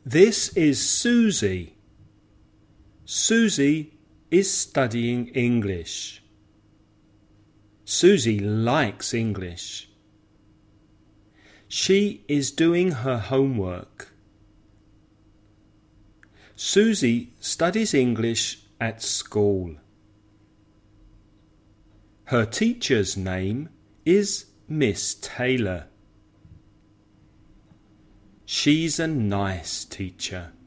This is Susie. Susie is studying English. Susie likes English. She is doing her homework. Susie studies English at school. Her teacher's name is Miss Taylor. She's a nice teacher.